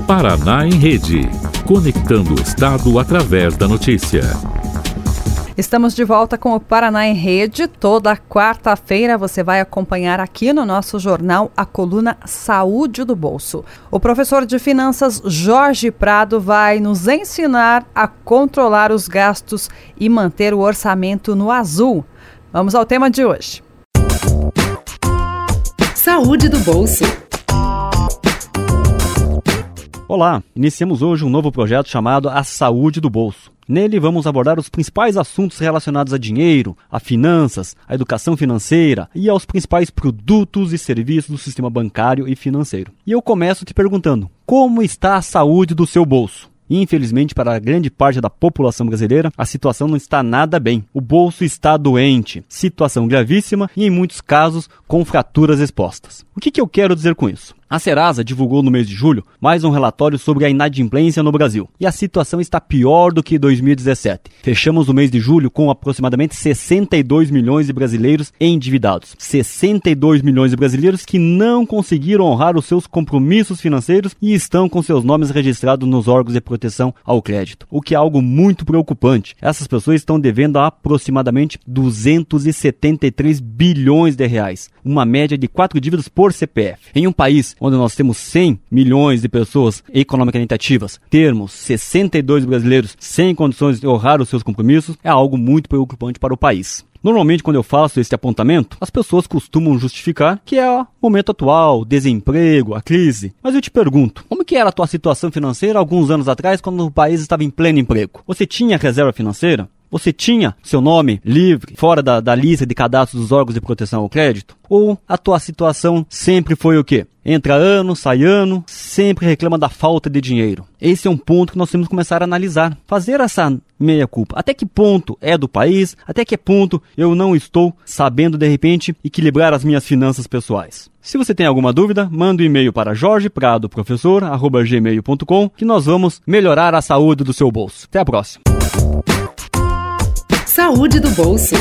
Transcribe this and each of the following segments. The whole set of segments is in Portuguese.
Paraná em Rede, conectando o Estado através da notícia. Estamos de volta com o Paraná em Rede. Toda quarta-feira você vai acompanhar aqui no nosso jornal a coluna Saúde do Bolso. O professor de finanças Jorge Prado vai nos ensinar a controlar os gastos e manter o orçamento no azul. Vamos ao tema de hoje. Saúde do Bolso. Olá, iniciamos hoje um novo projeto chamado A Saúde do Bolso. Nele vamos abordar os principais assuntos relacionados a dinheiro, a finanças, a educação financeira e aos principais produtos e serviços do sistema bancário e financeiro. E eu começo te perguntando, como está a saúde do seu bolso? Infelizmente, para a grande parte da população brasileira, a situação não está nada bem. O bolso está doente, situação gravíssima e, em muitos casos, com fraturas expostas. O que eu quero dizer com isso? A Serasa divulgou no mês de julho mais um relatório sobre a inadimplência no Brasil. E a situação está pior do que 2017. Fechamos o mês de julho com aproximadamente 62 milhões de brasileiros endividados. 62 milhões de brasileiros que não conseguiram honrar os seus compromissos financeiros e estão com seus nomes registrados nos órgãos de proteção ao crédito. O que é algo muito preocupante. Essas pessoas estão devendo aproximadamente 273 bilhões de reais. Uma média de 4 dívidas por CPF. Em um país onde nós temos 100 milhões de pessoas economicamente ativas, termos 62 brasileiros sem condições de honrar os seus compromissos, é algo muito preocupante para o país. Normalmente, quando eu faço esse apontamento, as pessoas costumam justificar que é o momento atual, desemprego, a crise. Mas eu te pergunto, como que era a tua situação financeira alguns anos atrás, quando o país estava em pleno emprego? Você tinha reserva financeira? Você tinha seu nome livre, fora da lista de cadastro dos órgãos de proteção ao crédito? Ou a tua situação sempre foi o quê? Entra ano, sai ano, sempre reclama da falta de dinheiro. Esse é um ponto que nós temos que começar a analisar. Fazer essa meia-culpa. Até que ponto é do país? Até que ponto eu não estou sabendo, de repente, equilibrar as minhas finanças pessoais? Se você tem alguma dúvida, manda um e-mail para jorgepradoprofessor@gmail.com que nós vamos melhorar a saúde do seu bolso. Até a próxima. Saúde do Bolso.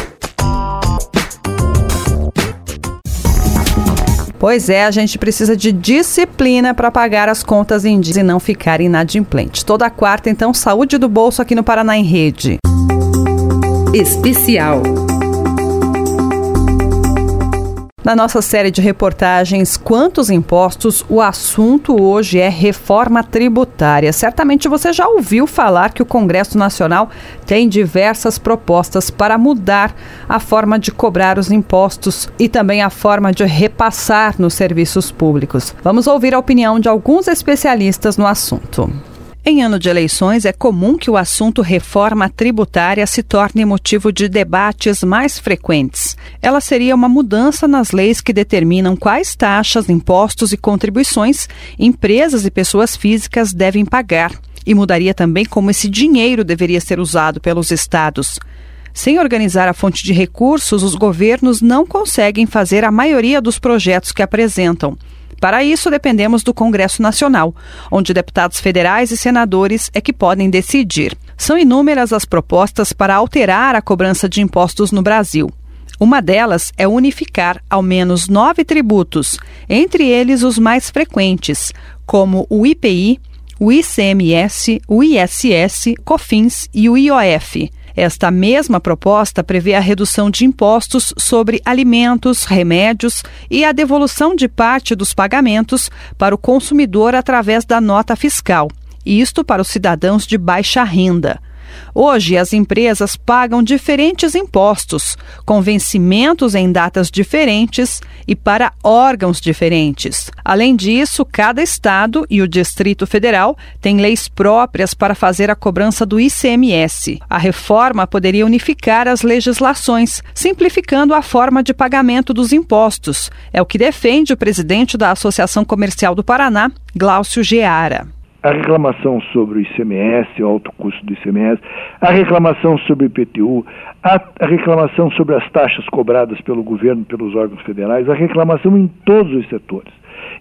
Pois é, a gente precisa de disciplina para pagar as contas em dia e não ficar inadimplente. Toda quarta, então, Saúde do Bolso aqui no Paraná em Rede. Especial. Na nossa série de reportagens Quantos Impostos?, o assunto hoje é reforma tributária. Certamente você já ouviu falar que o Congresso Nacional tem diversas propostas para mudar a forma de cobrar os impostos e também a forma de repassar nos serviços públicos. Vamos ouvir a opinião de alguns especialistas no assunto. Em ano de eleições, é comum que o assunto reforma tributária se torne motivo de debates mais frequentes. Ela seria uma mudança nas leis que determinam quais taxas, impostos e contribuições empresas e pessoas físicas devem pagar. E mudaria também como esse dinheiro deveria ser usado pelos estados. Sem organizar a fonte de recursos, os governos não conseguem fazer a maioria dos projetos que apresentam. Para isso, dependemos do Congresso Nacional, onde deputados federais e senadores é que podem decidir. São inúmeras as propostas para alterar a cobrança de impostos no Brasil. Uma delas é unificar ao menos 9 tributos, entre eles os mais frequentes, como o IPI, o ICMS, o ISS, COFINS e o IOF. Esta mesma proposta prevê a redução de impostos sobre alimentos, remédios e a devolução de parte dos pagamentos para o consumidor através da nota fiscal, isto para os cidadãos de baixa renda. Hoje, as empresas pagam diferentes impostos, com vencimentos em datas diferentes e para órgãos diferentes. Além disso, cada estado e o Distrito Federal têm leis próprias para fazer a cobrança do ICMS. A reforma poderia unificar as legislações, simplificando a forma de pagamento dos impostos. É o que defende o presidente da Associação Comercial do Paraná, Glaucio Geara. A reclamação sobre o ICMS, o alto custo do ICMS, a reclamação sobre o IPTU, a reclamação sobre as taxas cobradas pelo governo, pelos órgãos federais, a reclamação em todos os setores,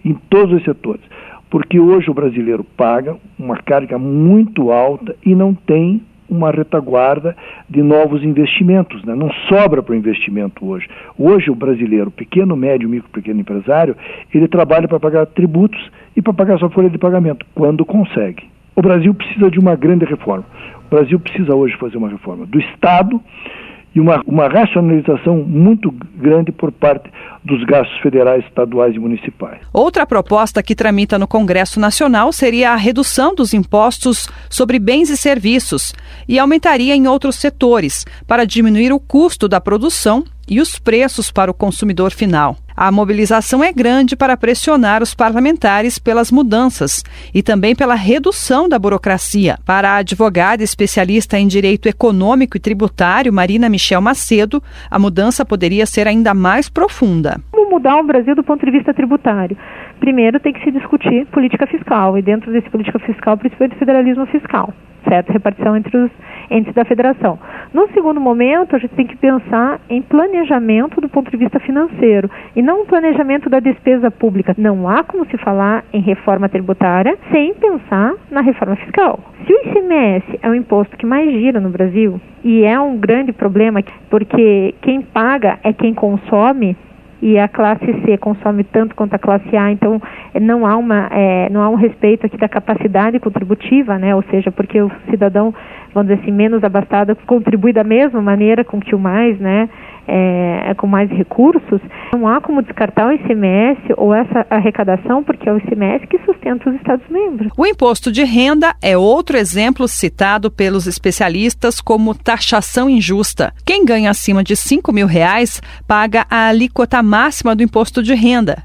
porque hoje o brasileiro paga uma carga muito alta e não tem uma retaguarda de novos investimentos, né? Não sobra para o investimento hoje. Hoje o brasileiro, pequeno, médio, micro, pequeno empresário, ele trabalha para pagar tributos e para pagar sua folha de pagamento, quando consegue. O Brasil precisa de uma grande reforma. O Brasil precisa hoje fazer uma reforma do Estado e uma racionalização muito grande por parte dos gastos federais, estaduais e municipais. Outra proposta que tramita no Congresso Nacional seria a redução dos impostos sobre bens e serviços e aumentaria em outros setores para diminuir o custo da produção e os preços para o consumidor final. A mobilização é grande para pressionar os parlamentares pelas mudanças e também pela redução da burocracia. Para a advogada especialista em direito econômico e tributário, Marina Michel Macedo, a mudança poderia ser ainda mais profunda. Como mudar o Brasil do ponto de vista tributário? Primeiro tem que se discutir política fiscal e dentro desse política fiscal, principalmente federalismo fiscal, certo? Repartição entre os entes da federação. No segundo momento, a gente tem que pensar em planejamento do ponto de vista financeiro e não um planejamento da despesa pública. Não há como se falar em reforma tributária sem pensar na reforma fiscal. Se o ICMS é o imposto que mais gira no Brasil, e é um grande problema, porque quem paga é quem consome, e a classe C consome tanto quanto a classe A, então não há um respeito aqui da capacidade contributiva, né? Ou seja, porque o cidadão, vamos dizer assim, menos abastado contribui da mesma maneira com que o mais, né? Com mais recursos, não há como descartar o ICMS ou essa arrecadação, porque é o ICMS que sustenta os Estados-membros. O imposto de renda é outro exemplo citado pelos especialistas como taxação injusta. Quem ganha acima de R$5 mil paga a alíquota máxima do imposto de renda,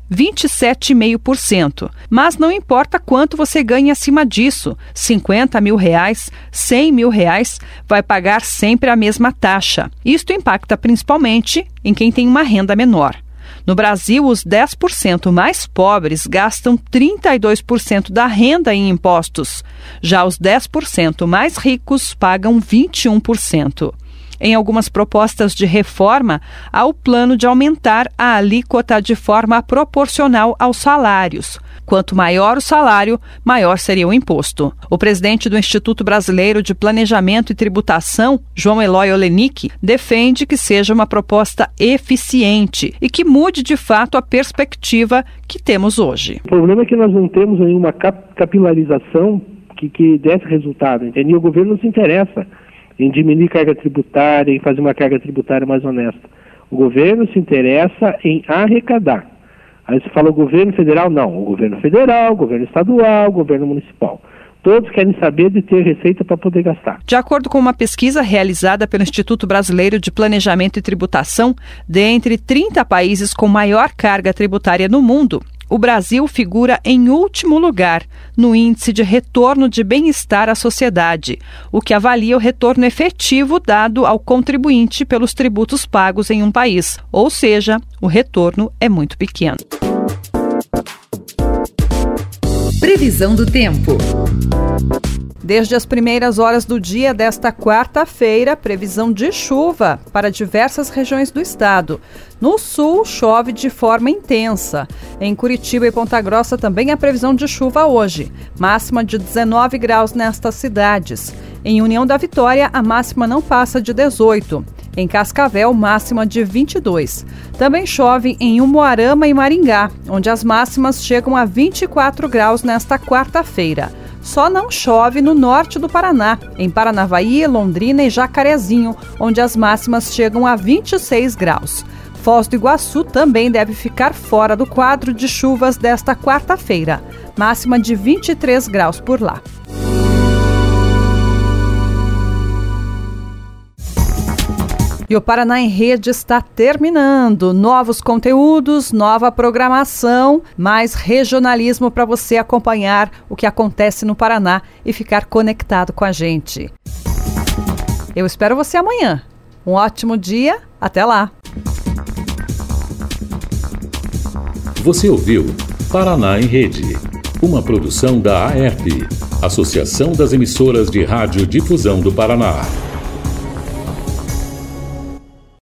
27,5%. Mas não importa quanto você ganha acima disso, R$50 mil, R$100 mil, vai pagar sempre a mesma taxa. Isto impacta principalmente em quem tem uma renda menor. No Brasil, os 10% mais pobres gastam 32% da renda em impostos. Já os 10% mais ricos pagam 21%. Em algumas propostas de reforma, há o plano de aumentar a alíquota de forma proporcional aos salários. Quanto maior o salário, maior seria o imposto. O presidente do Instituto Brasileiro de Planejamento e Tributação, João Eloy Olenick, defende que seja uma proposta eficiente e que mude de fato a perspectiva que temos hoje. O problema é que nós não temos nenhuma capilarização que desse resultado, entende? E o governo não se interessa em diminuir carga tributária, em fazer uma carga tributária mais honesta. O governo se interessa em arrecadar. Aí você fala o governo federal, não. O governo federal, o governo estadual, o governo municipal. Todos querem saber de ter receita para poder gastar. De acordo com uma pesquisa realizada pelo Instituto Brasileiro de Planejamento e Tributação, dentre 30 países com maior carga tributária no mundo, o Brasil figura em último lugar no Índice de Retorno de Bem-Estar à Sociedade, o que avalia o retorno efetivo dado ao contribuinte pelos tributos pagos em um país. Ou seja, o retorno é muito pequeno. Previsão do tempo. Desde as primeiras horas do dia desta quarta-feira, previsão de chuva para diversas regiões do estado. No sul, chove de forma intensa. Em Curitiba e Ponta Grossa também há previsão de chuva hoje, máxima de 19 graus nestas cidades. Em União da Vitória, a máxima não passa de 18. Em Cascavel, máxima de 22. Também chove em Umuarama e Maringá, onde as máximas chegam a 24 graus nesta quarta-feira. Só não chove no norte do Paraná, em Paranavaí, Londrina e Jacarezinho, onde as máximas chegam a 26 graus. Foz do Iguaçu também deve ficar fora do quadro de chuvas desta quarta-feira, máxima de 23 graus por lá. E o Paraná em Rede está terminando. Novos conteúdos, nova programação, mais regionalismo para você acompanhar o que acontece no Paraná e ficar conectado com a gente. Eu espero você amanhã. Um ótimo dia. Até lá. Você ouviu Paraná em Rede, uma produção da AERP, Associação das Emissoras de Rádio Difusão do Paraná.